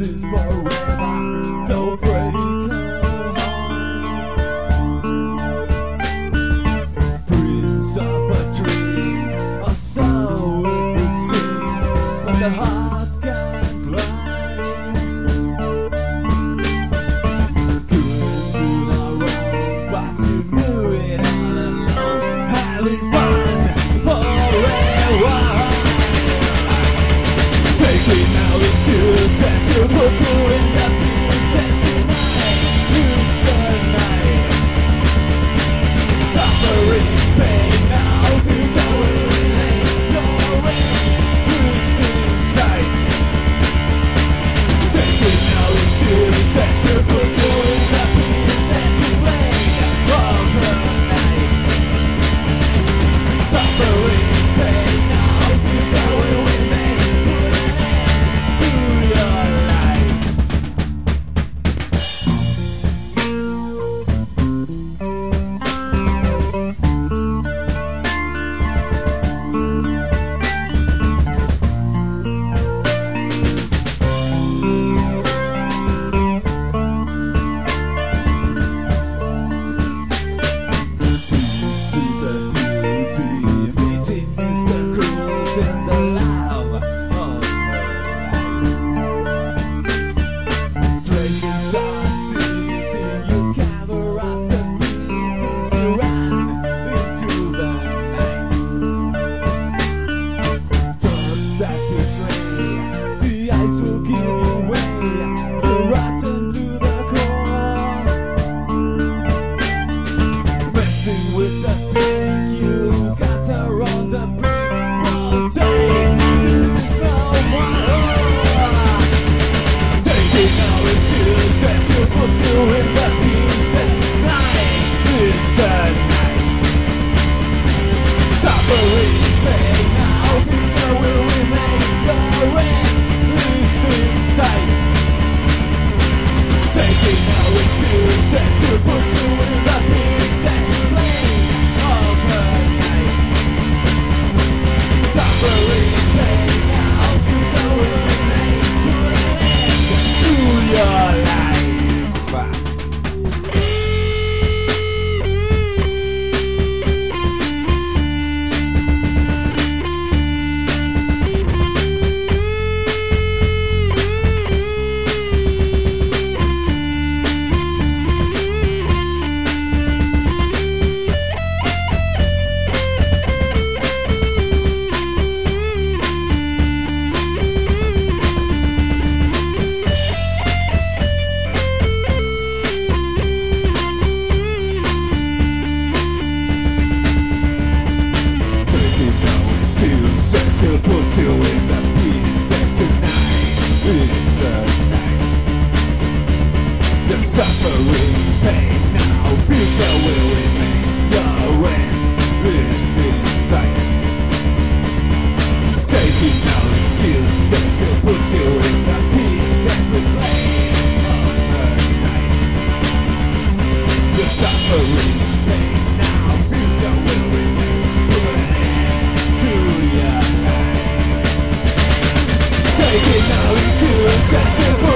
is forever. Don't break our hearts. Prince of our dreams, or so it would seem, but the heart can't lie. Couldn't do no wrong, but you knew it all along. Having fun forever. Taking no excuses, you put you in the pieces tonight. Lose the night. Suffering pain, now future will remain. Your end, losing sight. Taking no excuses, you put you in the pieces we play of the night. Suffering pain, now future will remain. Put an end to your life. Peace to the beauty, meeting Mr. Cruel in the love of her life. Traces of teething, you cover up the beatings, you ran into the night. Thoughts that betray, the eyes will give you way, you're rotten to the core. Messing with the pink, you got her on the brink. Won't take this no more. Taking no excuses, you put you in the pieces. Night is the night. Suffering pain, now future will remain. Your end is in sight. Taking no excuses, you put you in the pieces. Play of the night. Suffering pain, now future will remain. Put an end to your life. Taking no excuses, you put you in the pieces. Tonight is the night. The suffering pain, now future will remain. Your end is in sight. Taking no excuses, you put you in the pieces. We play of the night. The suffering pain, now future will remain. Put an end to your life. Taking no excuses, you put